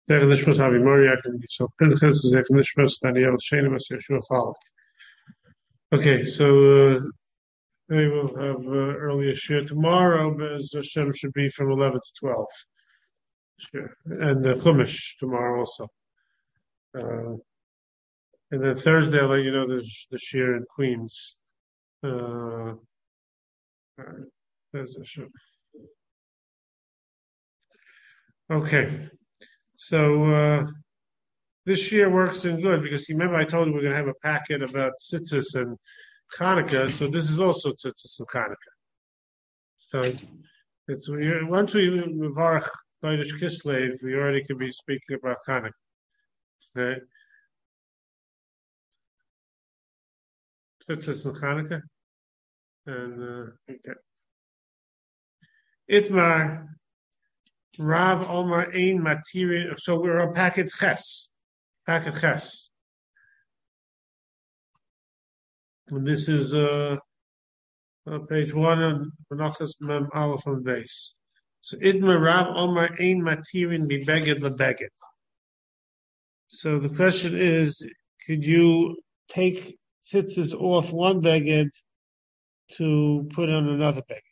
Okay, so we will have earlier share tomorrow, but as Hashem should be from 11 to 12. Sure. And Chumash tomorrow also. And then Thursday, I'll let you know the share in Queens. Okay, so this year works in good because you remember I told you we're going to have a packet about tzitzis and Hanukkah, so this is also tzitzis and Hanukkah. So it's once we Mevarach Kodesh Kislev, we already could be speaking about Hanukkah. Okay. Tzitzis and Hanukkah. And okay. Itmar Rav Omar Ein Matiri. So we're on packet Ches. Packet Ches. And this is page 1 on Menachos Mem Aleph on base. So Itmar Rav Omar Ein Matirin Bibeged Lebeged. So the question is, could you take tzitzis off one beged to put on another beged?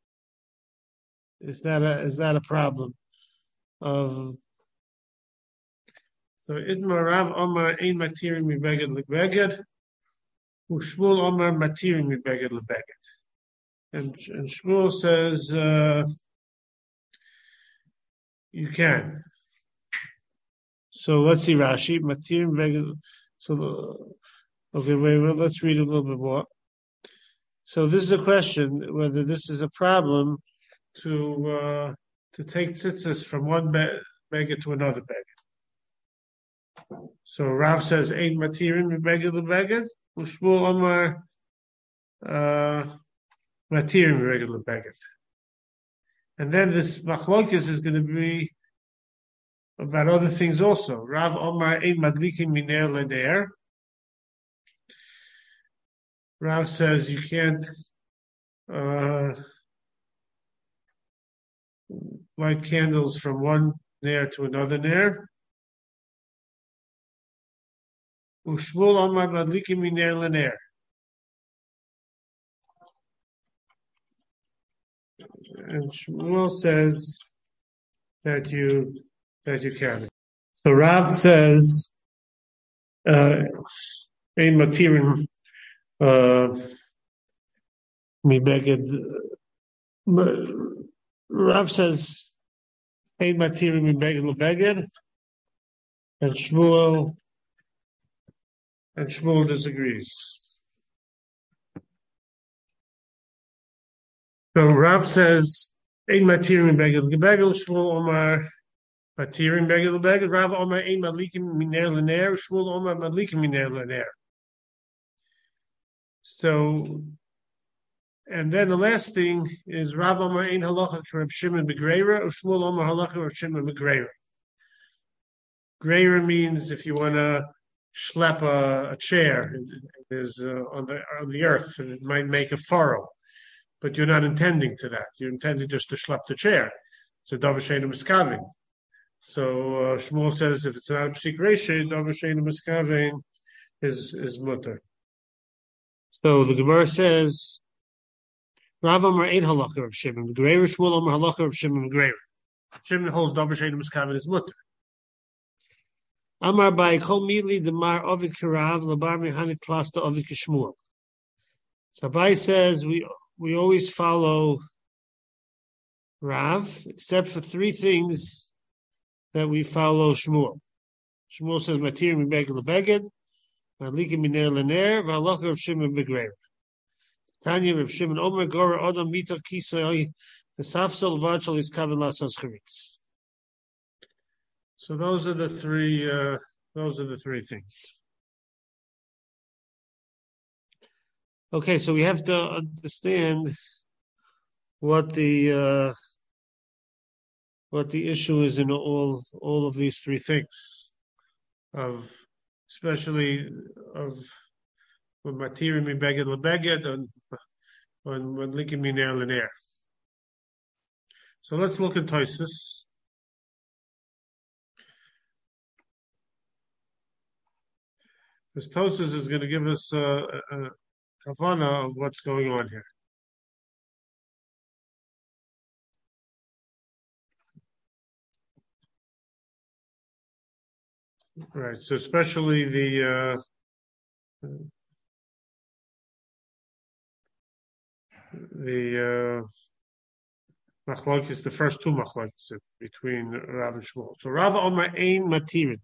Is that a problem? So Idmar Rav Omar Ein Matirin Mibeged Lebeged, Shmuel Omar Matirin Mibeged Lebeged, and Shmuel says you can. So let's see Rashi Matirin Mibeged. Wait. Let's read a little bit more. So this is a question whether this is a problem to take tzitzis from one beged to another beged. So Rav says Ein Matirin Mibeged Lebeged, Shmuel Omar Matirin Mibeged Lebeged. And then this machlokes is going to be about other things also. Rav Omar Ein Madlikin Miner Leder. Rav says you can't light candles from one ner to another ner. Ushmul Omar Madlikim Miner Lener. And Shmuel says that you can. So Rav says Ein Matirin Mibeged. Rav says Ein Matirin Mibeged Lebeged, and Shmuel disagrees. So Rav says Ein Matirin Mibeged Lebeged, Shmuel Omar Matirin Mibeged Lebeged, Rav Omar Ein Madlikim Miner Lener, Shmuel Omar Madlikim Miner Lener. So, and then the last thing is Rav Omar Ein Halacha Reb Shimon Begreira, or Shmuel Omar Halacha Reb Shimon Begreira. Greira means if you want to schlep a chair, it is on the earth, and it might make a furrow, but you're not intending to that. You're intending just to schlep the chair. It's a davar she'eino miskavin. So Shmuel says if it's not a psik reisha, davar she'eino miskavin is mutter. So the Gemara says, Rav Omar Ein Halacha Reb Shimon Begreira, Shmuel Omar Halacha Reb Shimon Begreira. Shimon holds davar she'eino miskavin is mutter. Amar by Kol Mili Demar Ovid Kirav Labar Mehanit Klasta Ovid Kishmuel. So Abai says we always follow Rav, except for three things that we follow Shmuel. Shmuel says Matir Mibeged Lebeged, Madlikim Miner Lener, V'Halacha Reb Shimon Begreira. Tanya Reb Shimon Omer Gora Odom Mita Kisai V'Safsol V'Achol Yitzkaven Lasos Charitz. So those are the three things. Okay, so we have to understand what the issue is in all of these three things, especially when Matirin Mibeged Lebeged and when Likim Miner Lener. So let's look at Tosfos. This Tosas is going to give us a kavana of what's going on here. Right. So especially the machlokes, the first two machlokes between Rav and Shmuel. So Rav Omer ein matirin.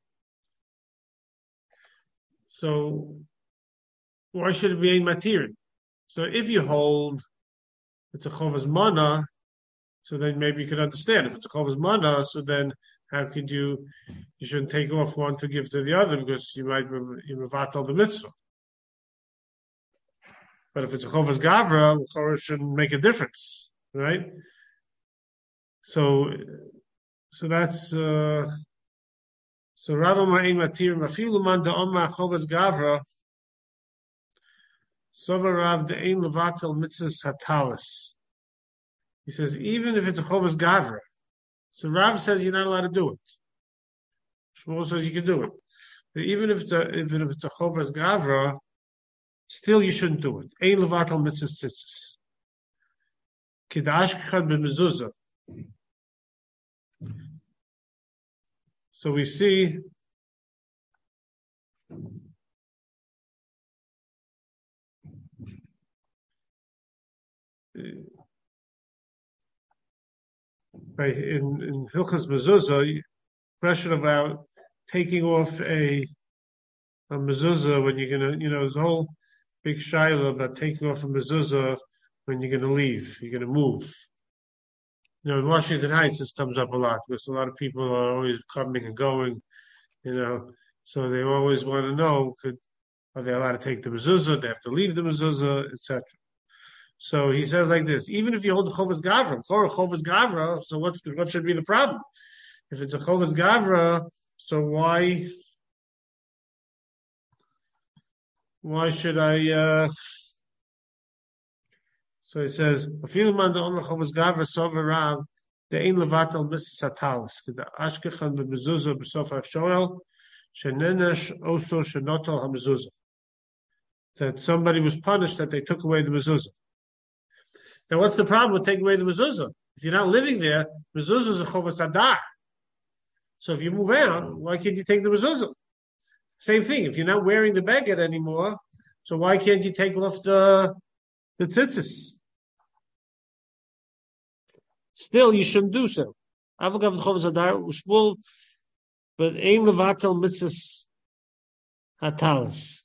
So why should it be ein matirin? So if you hold it's a chovas mana, so then maybe you could understand. If it's a chovas mana, so then how could you shouldn't take off one to give to the other because you might revatal the mitzvah. But if it's a chovas gavra, it shouldn't make a difference, right? So that's so Rav Omer ein matirin afilu man da Omer chovas gavra. Sover Rav the ein levatel mitzvahs hatalis. He says even if it's a chovas gavra, so Rav says you're not allowed to do it. Shmuel says you can do it, but even if it's a chovas gavra, still you shouldn't do it. Ein levatel mitzvahs tzitzis. Kidashkechad b'mezuzah. So we see right in Hilchas Mezuzah, question about taking off a mezuzah when you're gonna, there's a whole big shaila about taking off a mezuzah when you're gonna leave, you're gonna move. In Washington Heights, this comes up a lot because a lot of people are always coming and going, so they always want to know, are they allowed to take the mezuzah? Do they have to leave the mezuzah, etc. So he says like this: even if you hold the chovas gavra, so what should be the problem? If it's a chovas gavra, so why should I? So he says, "Afilu man da'omer chovas gavra sover Rav de'ein levatel mitzvahs hatalis k'da ashkechan b'mezuzah b'sof ha'shoel shenenesh oso shenotel ha'mezuzah." That somebody was punished that they took away the mezuzah. Now, what's the problem with taking away the mezuzah? If you're not living there, mezuzah is a chovas hadar. So if you move out, why can't you take the mezuzah? Same thing. If you're not wearing the beged anymore, so why can't you take off the tzitzis? Still, you shouldn't do so. Avogav chovas hadar ushmul, but ein levatel mitzvahs hatalis.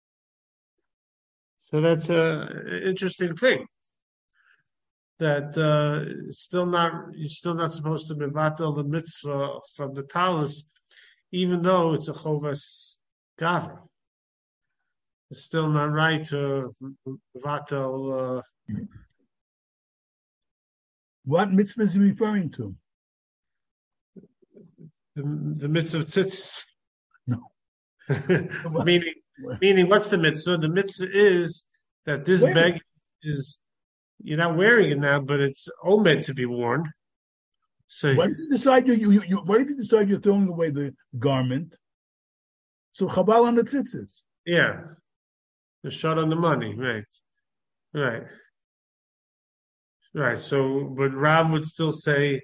So that's an interesting thing. That you're still not supposed to mevatel the mitzvah from the talis, even though it's a chovas gavra. It's still not right to mevatel. What mitzvah is he referring to? The mitzvah of tzitzis. No. meaning, what's the mitzvah? The mitzvah is that this bag is. You're not wearing it now, but it's omed to be worn. So what if you decide what if you decide you're throwing away the garment? So chabal on the tzitzis. Yeah, the shot on the money, right. So, but Rav would still say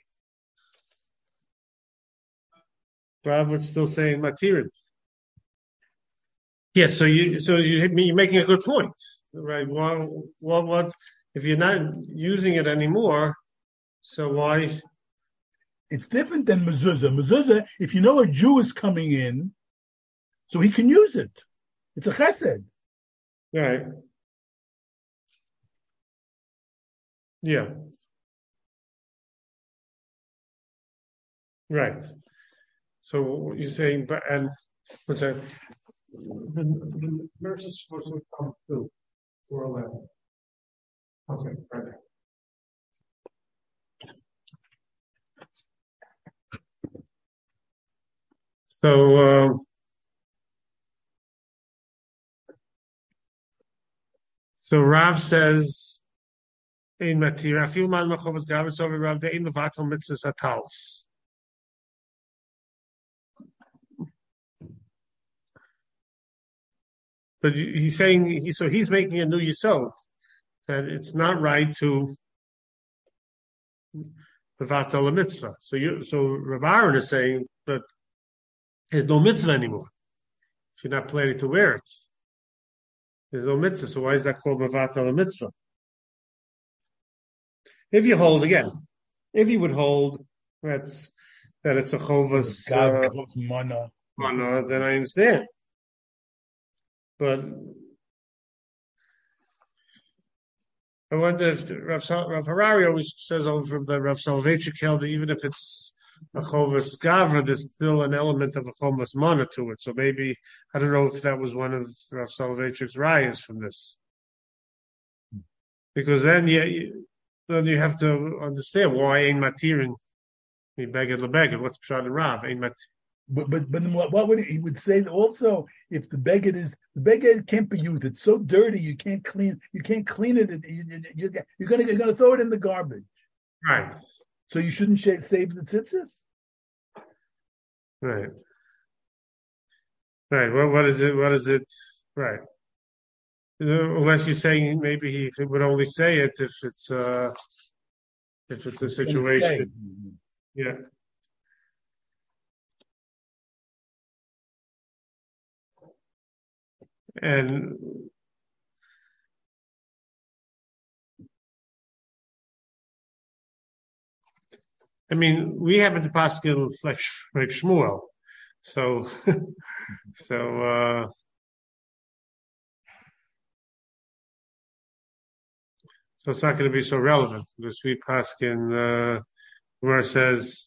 matirin. Yeah, so you're making a good point, right? What? If you're not using it anymore, so why? It's different than mezuzah. Mezuzah, if you know a Jew is coming in, so he can use it. It's a chesed. Right. Yeah. Right. So you're saying, and what's that? The verse is supposed to come through 4:11. Okay, right. So Rav says, "Ein matir afil man machovas gavus over Rav de'ein levatel mitzvahs hatalis." but he's saying he's making a new yisod that it's not right to mevatel a mitzvah. So Rav Aaron is saying that there's no mitzvah anymore if you're not planning to wear it. There's no mitzvah. So why is that called mevatel a mitzvah? If you would hold that it's a chovas mana, then I understand. But I wonder if Rav Harari always says over from the Rav Soloveitchik held that even if it's a chovas gavra, there's still an element of a chovas mana to it. So maybe I don't know if that was one of Rav Soloveitchik's rayas from this, because then you have to understand why ain't matirin mi beged lebeged. What's pshat and Rav ain't mat. But what would he would say also if the beged can't be used, it's so dirty you can't clean it. You're gonna throw it in the garbage, right? So you shouldn't save the tzitzis, right? What is it? Right? Unless you're saying maybe he would only say it if it's a situation, yeah. And I mean, we happen to paskin like Shmuel, so so it's not going to be so relevant because we paskin where it says.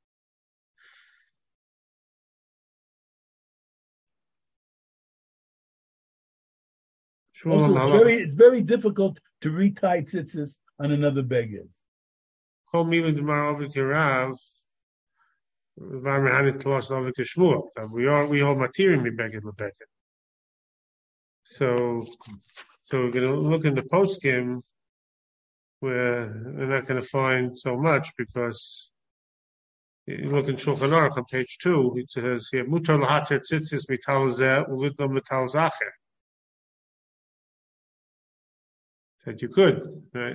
Also, it's very difficult to retie tzitzis on another beged. We hold material in beged lebeged. So we're going to look in the poskim where they're not going to find so much because you look in Shulchan Aruch on page 2. It says here mutar lahater tzitzis mital zeh ulidlo mital zacher. That you could, right?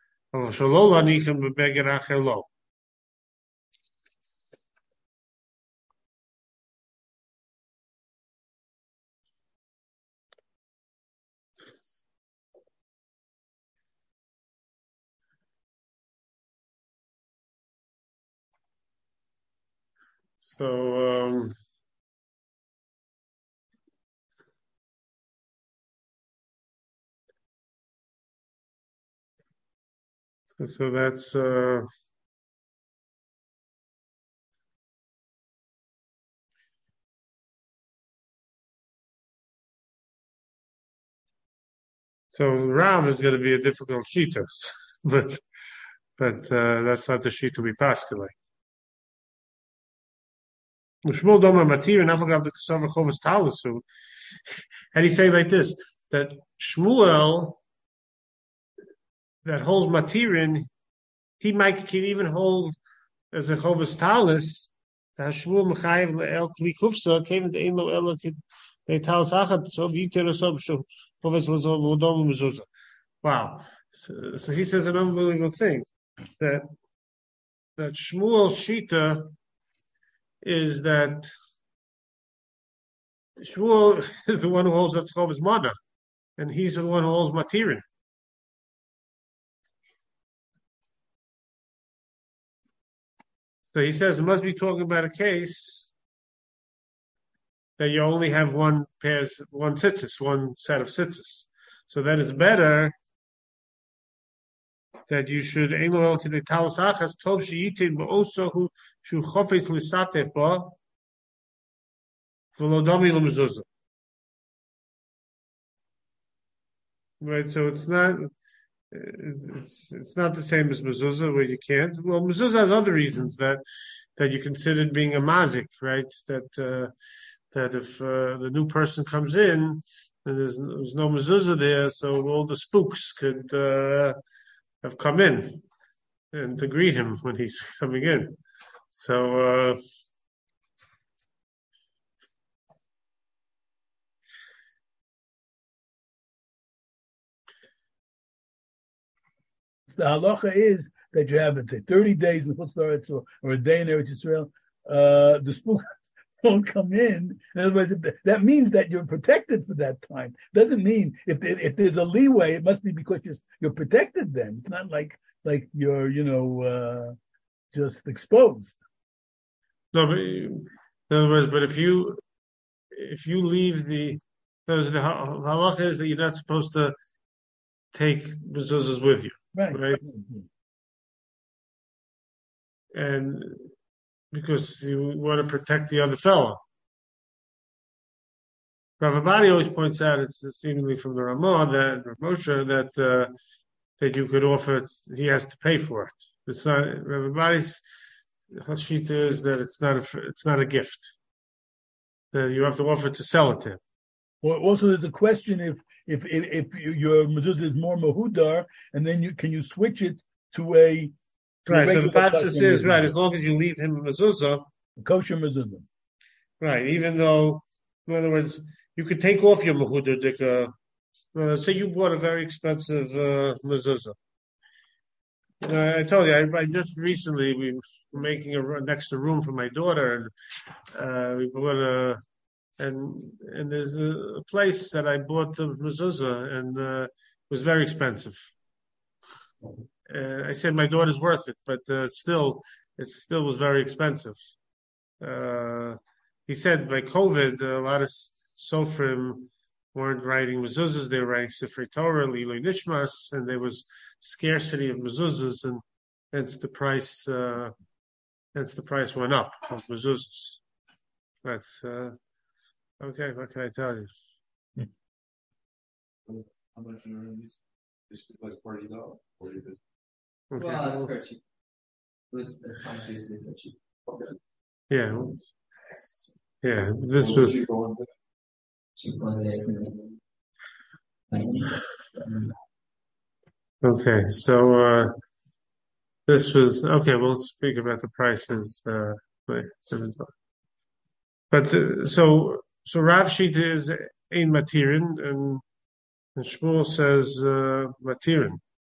So that's so Rav is going to be a difficult shita, but that's not the shita we paskelay. Shmuel Domer Matir and Avagav the Kasav Chovas Talasu, and he say like this that Shmuel that holds Matirin, he can even hold as a Chovas Talis. Shmuel Mechayev le'el Kli Kufsa came into Ein Lo Elo Kli Talis Achat so V'Yiter Asob Chovas L'Zodom Mezuzah. Wow! So he says an unbelievable thing that Shmuel Shita is that Shmuel is the one who holds that Chovas Mana, and he's the one who holds Matirin. So he says it must be talking about a case that you only have one tzitzis, one set of tzitzis. So then it's better that you should Elohel to the Talos Achas Tov Sheyitin Ba'oso Hu Shu Chofetz Lisatef Ba V'Lodomi L'Mezuzah. Right, so it's not the same as mezuzah where you can't. Well, mezuzah has other reasons that you considered being a mazik, right? That if the new person comes in and there's no mezuzah there, so all the spooks could have come in and to greet him when he's coming in. So the halacha is that you have 30 days in Chutz La'aretz or a day in Eretz Yisrael. The spook won't come in. In other words, that means that you're protected for that time. Doesn't mean if there's a leeway, it must be because you're protected. Then it's not like you're just exposed. No, but in other words, but if you leave the halacha is that you're not supposed to take mezuzahs with you, right? And because you want to protect the other fellow. Rav Abadi always points out, it's seemingly from the Ramah, that Moshe, that you could offer it, he has to pay for it. It's not, Rav Abadi's Hashita is that it's not a gift. That you have to offer to sell it to him. Well, also there's a question if your mezuzah is more mahudar, and then can you switch it to a right? So the Pasha says right, as long as you leave him a mezuzah, kosher mezuzah. Right, even though, in other words, you could take off your mahudar. Say you bought a very expensive mezuzah. I told you, I just recently we were making an extra room for my daughter, and we bought and there's a place that I bought the mezuzah, and it was very expensive. I said my daughter's worth it, but it still was very expensive. He said by COVID, a lot of sofrim weren't writing mezuzahs; they were writing Sifrei Torah, Lilui Nishmas, and there was scarcity of mezuzahs, and hence the price went up of mezuzahs. That's okay. What can I tell you? How much are these? It's like $40. Okay. Well, that's very cheap. It's not usually very cheap. Okay. Yeah. Yeah. This was. Okay, so this was okay. We'll speak about the prices. But so Rav Shita is ein matirin, and Shmuel says matirin.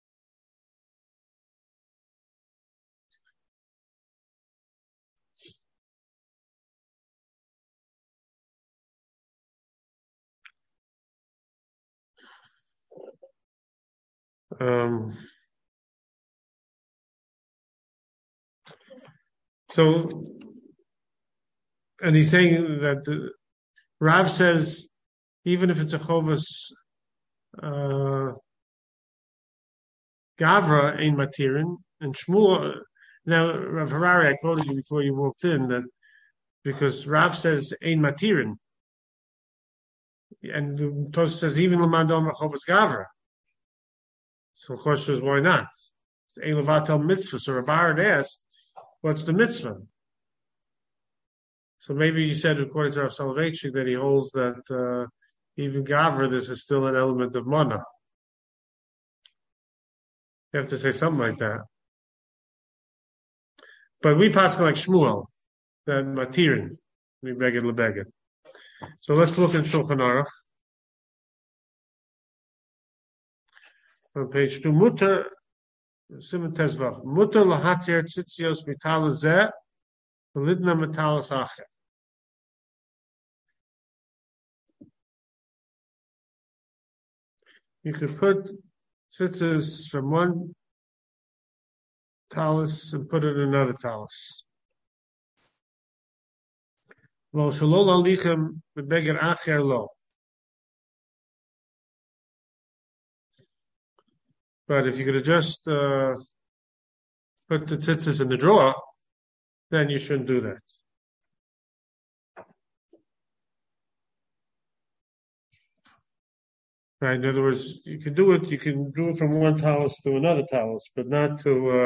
So, and he's saying that Rav says even if it's a chovas gavra ein matirin, and Shmuel. Now, Rav Harari, I quoted you before you walked in that because Rav says ein matirin, and the Tosfos says even l'madom chovas gavra. So the question is, why not? It's ein levatel mitzvah. So Rabbi asked, what's the mitzvah? So maybe you said, according to Rav Soloveitchik, that he holds that even gavra, this is still an element of mana. You have to say something like that. But we pass like Shmuel, that matirin, we beged lebeged. So let's look in Shulchan Aruch. On page 2, Mutter, Simon Tezvav, Mutter lahatir tzitzios mitala zeh, lidna metalas acher. You could put tzitzis from one talus and put it in another talus. Lo shalol alichem bebeger acher lo. But if you could just put the tzitzis in the drawer, then you shouldn't do that. Right? In other words, you can do it from one talus to another talus, but not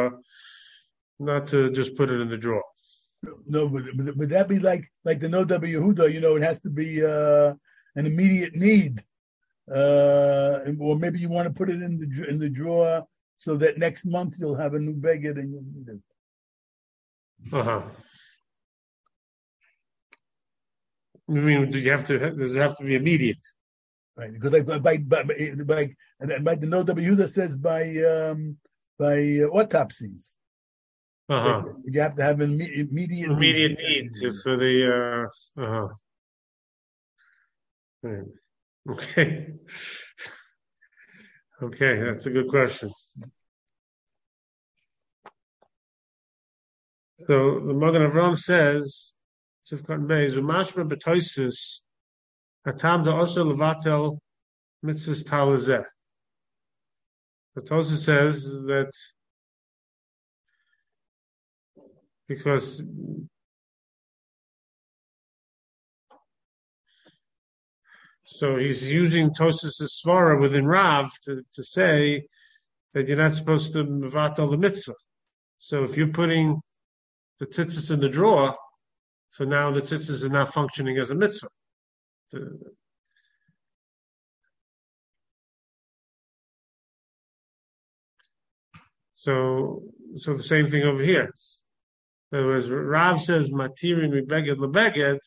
to just put it in the drawer. No, but would that be like the No W Yehuda? It has to be an immediate need. Or maybe you want to put it in the drawer so that next month you'll have a new beged and you'll need it. I mean, does it have to be immediate? Right, because like by the No W Yehuda says by by autopsies. Uh-huh. You have to have immediate Need for the Okay. Okay, that's a good question. So the Magen Avraham says, Sivkat Beis, Umashma betoisis, Hatam da also levatel mitzvahs talazeh. The Tosa says that because so he's using Tosas' svara within Rav to say that you're not supposed to mevatel the mitzvah. So if you're putting the tzitzis in the drawer, so now the tzitzis are not functioning as a mitzvah. So the same thing over here. In other words, Rav says matirin mibeged lebeged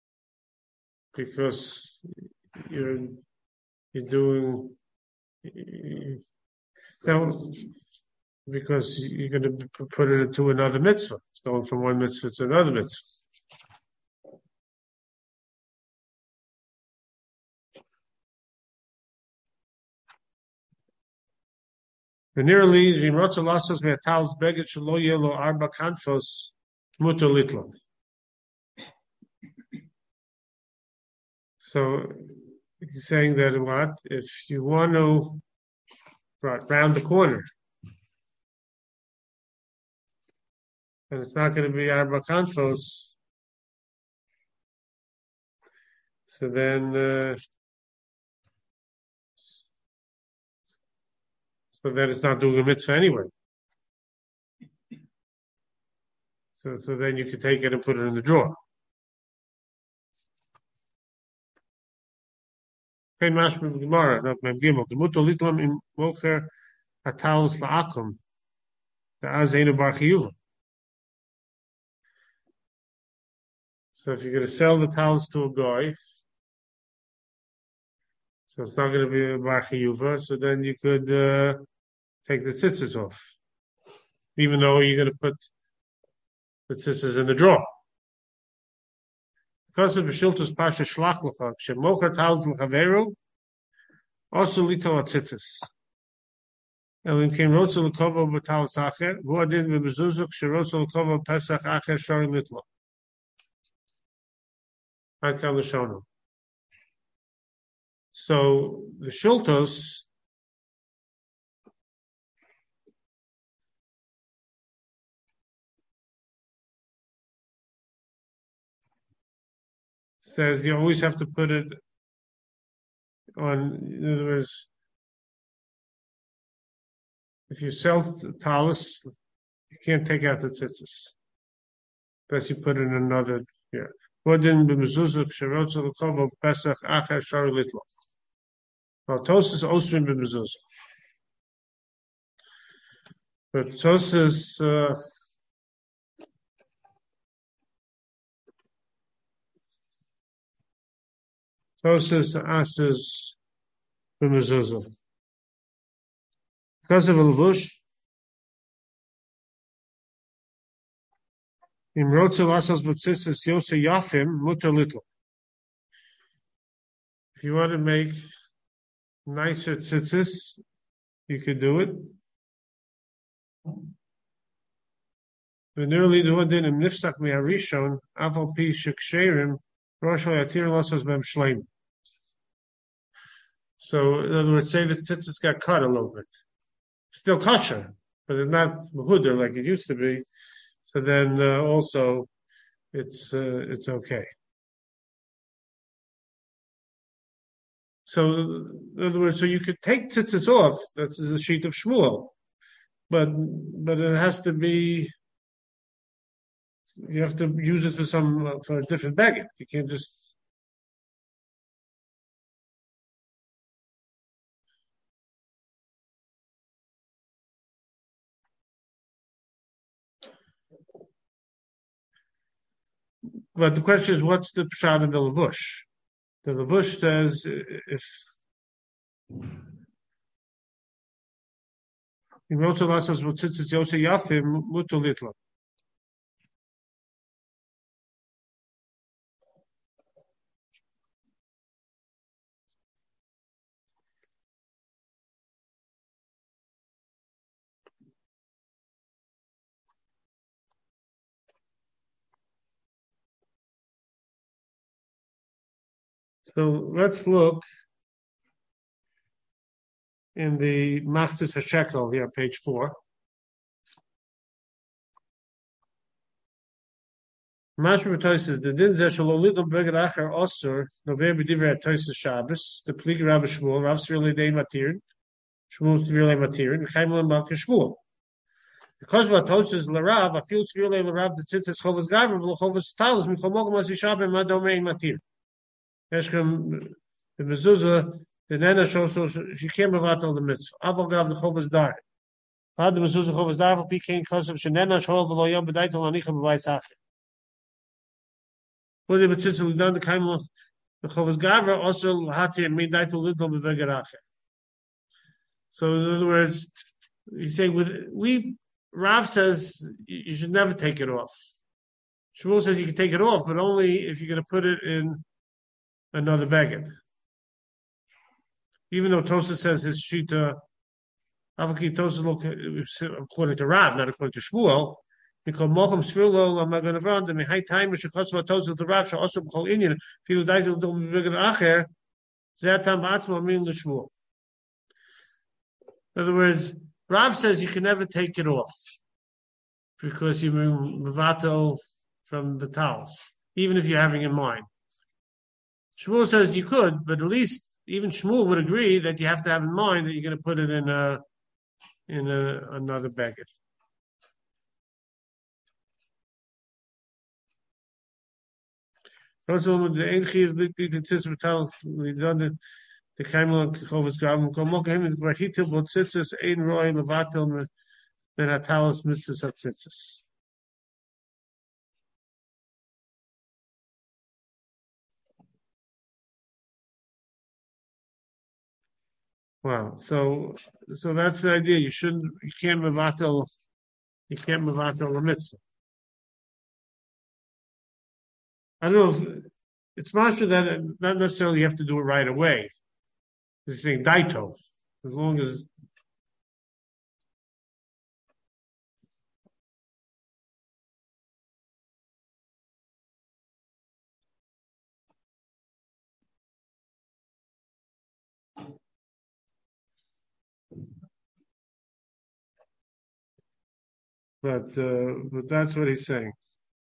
because you're doing now because you're going to put it into another mitzvah. It's going from one mitzvah to another mitzvah. Nearly, Jimrotza Lassos Metal's Begit Shalo Yelo Arba Kanfos Mutter Litla. So he's saying that what? If you want to round the corner, and it's not going to be Arba Kanfos, so then it's not doing a mitzvah anyway. So then you can take it and put it in the drawer. So if you're going to sell the towels to a guy, so it's not going to be a bar chiyuva, so then you could take the tzitzis off, even though you're going to put the tzitzis in the drawer. Because of B'shiltus Pasha Shlach L'cha, Shemocher Towels L'chaveru, also Lito HaTzitzis. Elim Kim Rotza L'kova B'Tal Sacher, V'adin V'Bezuzuk, Sherotza L'kova Pesach Acher Shari Litla. Adkan L'shono. So the Shiltos says you always have to put it on. In other words, if you sell talus, you can't take out the tzitzis. Unless you put it in another here. Vodin b'mezuzah k'sherotza l'kova pesach acher shari litlo. Well, Tosas osrin b'mezuzah. But Tosas asks b'mezuzah. Because of a levush, im rotzel asas b'tzitzis yoseh yafim muter little. If you want to make nicer tzitzis, you could do it. V'nirli du'adin im nifsak mi'arishon aval pi sheksherim rosh ha'yatir losas b'em shleim. So, in other words, say the tzitzis got cut a little bit. Still kosher, but it's not mehuder like it used to be. So then also it's okay. So in other words, so you could take tzitzis off. That's the sheet of Shmuel, but it has to be. You have to use it for a different baggage. You can't just. But the question is, what's the pshat in the levush? The levush says if He wrote to us as Mutzitzis Yosef Yafim Mutulitla. So let's look in the Machzis HaShekel here, page 4. Mashma Toysis, the din zeh shelo lidl beged acher osur November divrei Toysis Shabbos the pligi Rav Shmuel Rav Svirlei Dei Matir Shmuel Svirlei Matir and Chaimel Malka Shmuel. Because what Toysis Larav a field Svirlei Larav the tzitzes Chovas Gavra v'lo Chovas Talis Michomogam as Yishabim Madomein Matir. Eshkem the mezuzah the nena shows so she can't mevatel the mitzvah. Aval Gav the Chovas Dar. Had the mezuzah Chovas Dar became Chosav Shenena Shol v'lo Yom B'daitel Anicha B'Vayis Acher. What the mitzvah done the kaimel the Chovas Gavra also hatir midaitel lidl b'veged acher. So in other words, he's saying Rav says you should never take it off. Shmuel says you can take it off, but only if you're going to put it in another beged. Even though Tosa says his shita, Avaki Tosa look according to Rav, not according to Shmuel. Because Mocham Svirlo Lamaganavan, the high time Shakosva Tosa the Rav also call Indian, Filu Daitel Dom Beged Acher, Zatam Batzma Min Shmuel. In other words, Rav says you can never take it off because you mevatel from the towels, even if you're having in mind. Shmuel says you could, but at least even Shmuel would agree that you have to have in mind that you're going to put it in another beged. Also, the Enchi the Tzitz Metal we done the Kaimel Chovas Gavim Komok him the Vahitil Botzitzis Ein Roy Levatil Ben Atalis Mitzvahs Atzitzis. Wow, so that's the idea. You can't mevatel a mitzvah. I don't know if it's master that not necessarily you have to do it right away. He's saying daito, as long as but that's what he's saying.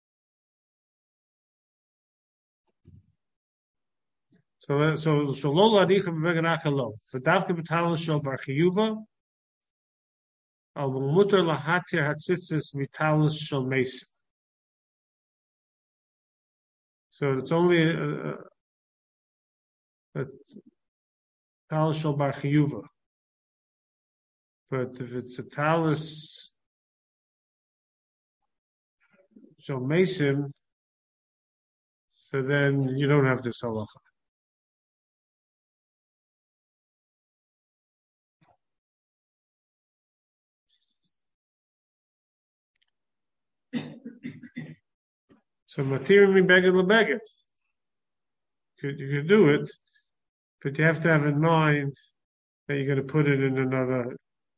So shalol adichem v'vegan achalo. For davke b'talus shel bar chiyuva, al mutar lahatir hatzitzis v'talus shel mesim. So it's only a talus shel bar chiyuva. But if it's a talus shel mesim, so then you don't have this halacha. So material me beged lebeged. You could do it, but you have to have in mind that you're going to put it in another.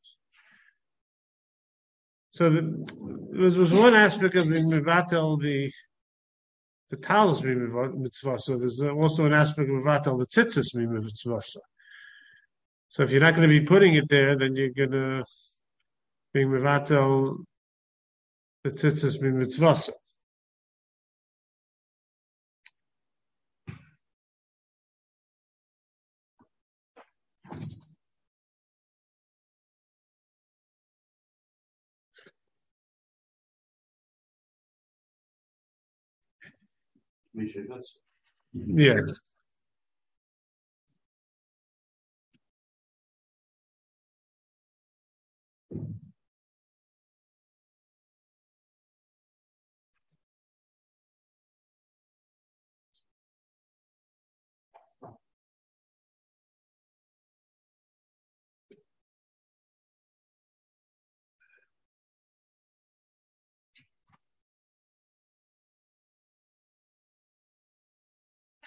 So there was one aspect of the mevatel the talus mitzvah. So there's also an aspect of mevatel the tzitzis mitzvah. So if you're not going to be putting it there, then you're going to be mevatel the tzitzis mitzvah. Yeah.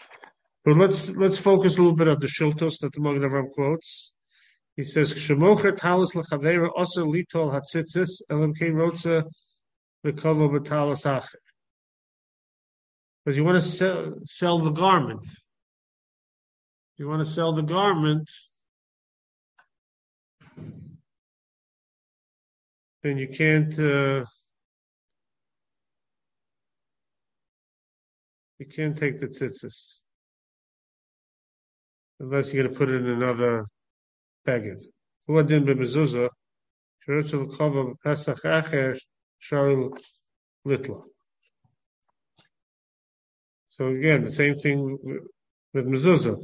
But let's focus a little bit on the shiltos that the Magen Avraham quotes. He says, "Shemocher talis lechavera also litol hatzitzis elam kei rotza lekavo b'talis acher." Because you want to sell the garment. You want to sell the garment, then you can't take the tzitzis unless you're going to put it in another baggage. Huadin b'mezuzah, shirutzel kava b'pesach acher sharil litla. So again, the same thing with mezuzah.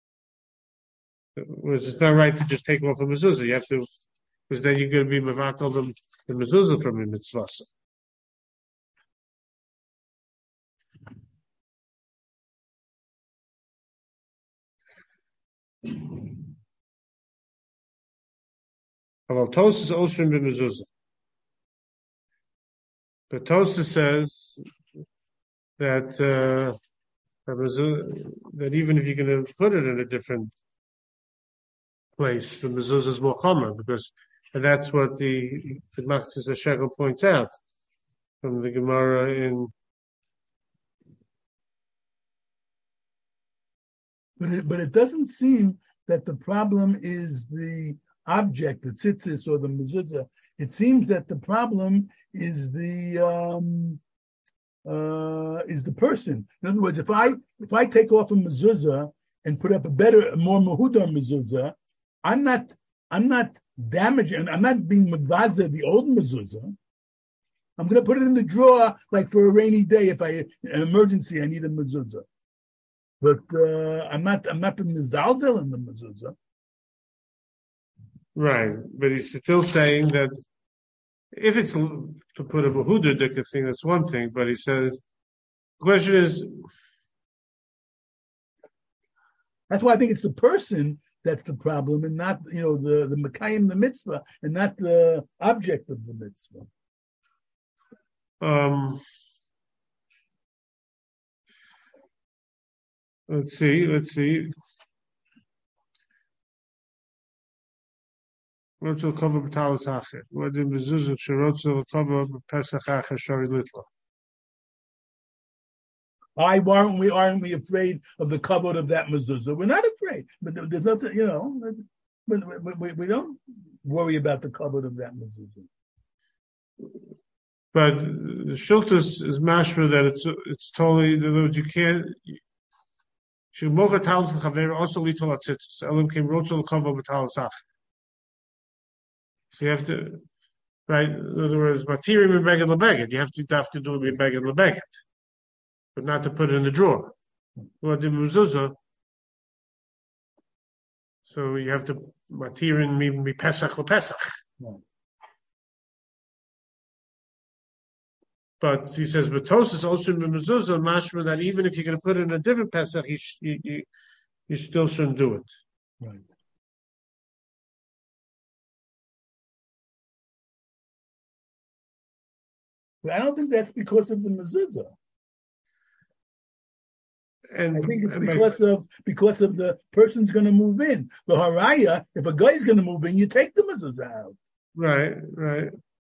It's not right to just take off a mezuzah. You have to, because then you're going to be mevatel the mezuzah from the mitzvah. Aval Tosas Oshrim b'mezuzah. But Tosas says that that even if you're going to put it in a different place, the mezuzah is more common because that's what the Machzis HaShekel points out from the Gemara in. But it doesn't seem that the problem is the object, the tzitzis or the mezuzah. It seems that the problem is the person. In other words, if I take off a mezuzah and put up a more mahudar mezuzah, I'm not damaging. I'm not being mevazeh the old mezuzah. I'm going to put it in the drawer, like for a rainy day. If an emergency, I need a mezuzah. But I'm not being mezalzel in the mezuzah. Right, but he's still saying that if it's to put a mahudar thing, that's one thing. But he says the question is. That's why I think it's the person that's the problem, and not the Mekayim the mitzvah, and not the object of the mitzvah. Let's see. Rotel cover b'talis acher. What in mezuzah sherotel cover b'pesach acher shari litla. Why aren't we afraid of the kavod of that mezuzah? We're not afraid, but there's nothing, we don't worry about the kavod of that mezuzah. But the shiltus is mashma that it's totally, in other words, you can't. Shemocha talis l'chaver also litol atzitzis. Elam came rotel cover b'talis acher. So you have to, right? In other words, matirim and beged. You have to do it with beged lebeged, but not to put it in the drawer. Or the mezuzah. So you have to matirim even be pesach lepesach. But he says, but Tosas also in mezuzah mashma that even if you're going to put it in a different pesach, you still shouldn't do it. Right. But I don't think that's because of the mezuzah. And I think it's because of the person's going to move in. The haraya, if a guy's going to move in, you take the mezuzah out. Right.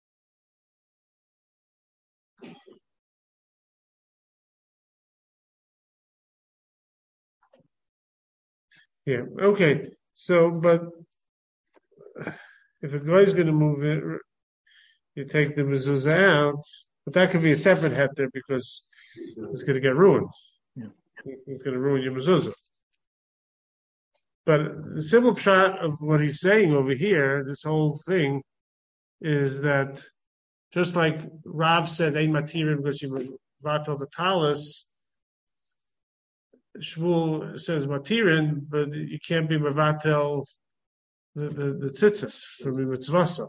Yeah. Okay. So, but if a guy's going to move in, you take the mezuzah out, but that could be a separate heter because it's going to get ruined. Yeah. It's going to ruin your mezuzah. But the simple pshat of what he's saying over here, this whole thing, is that just like Rav said, "Ein matirim," because you vatal the talis. Shmuel says matirin, but you can't be mevatel the tzitzis from the mitzvasa.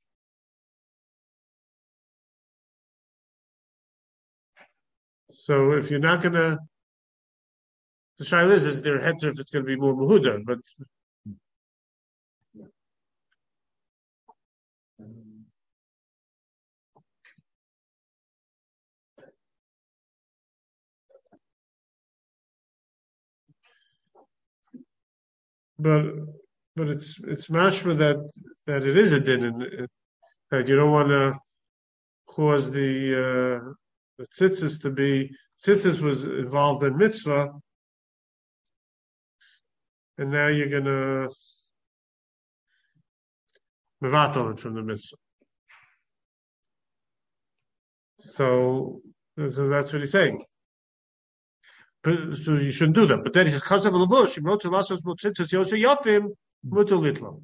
So if you're not gonna, the shaila is there heter if it's going to be more mahudar, but but it's mashma that it is a din, that you don't want to cause the tzitzis to be. Tzitzis was involved in mitzvah, and now you're gonna mevatel it from the mitzvah. So that's what he's saying. So you shouldn't do that. But then he says, "Kasav levush, he wrote to lasos tzitzis yosei yofim mutal litlo."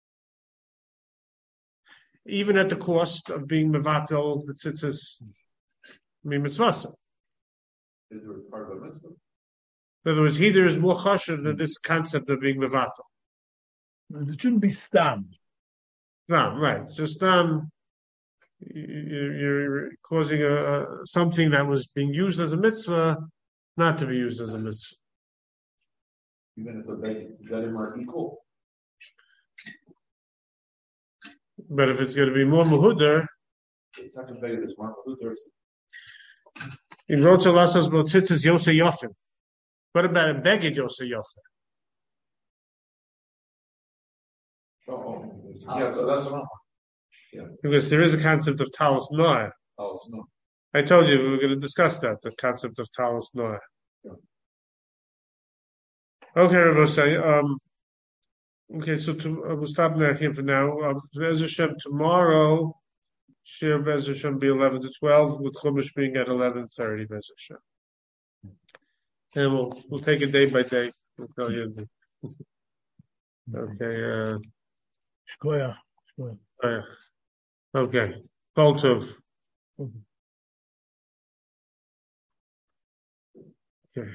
Even at the cost of being mevatel the tzitzis mitzvah. Is there part of a mitzvah? In other words, there is more chashuv than this concept of being mevatel. It shouldn't be stam. No, right. Just you're causing something that was being used as a mitzvah not to be used as a mitzvah. Even if the bedim are equal. But if it's going to be more muhuder, It's not competitive. It's more muhuder. in Rotza Lassos Botzitzis Yosei Yofim. What about a Beged Yosei Yofim? Yeah, so that's what Because there is a concept of Talis Noah. no. I told you we were going to discuss that, the concept of Talis Noah. Yeah. Okay, Rabbi, okay, so we'll stop there here for now. Be'ez Hashem, tomorrow, Shir Be'ez Hashem be 11 to 12, with Chumash being at 11:30, Be'ez Hashem. And we'll take it day by day. We'll tell you. Okay. Shkoyach. Okay. Kol Tov. Okay.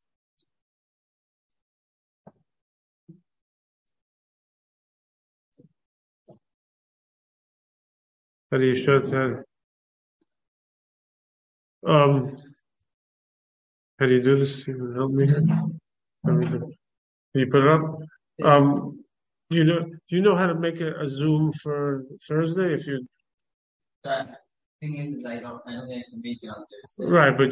How do you show that? How do you do this? You help me here? Can you put it up? Do you know how to make a Zoom for Thursday? If you The thing is I don't think I can make it on Thursday. right, but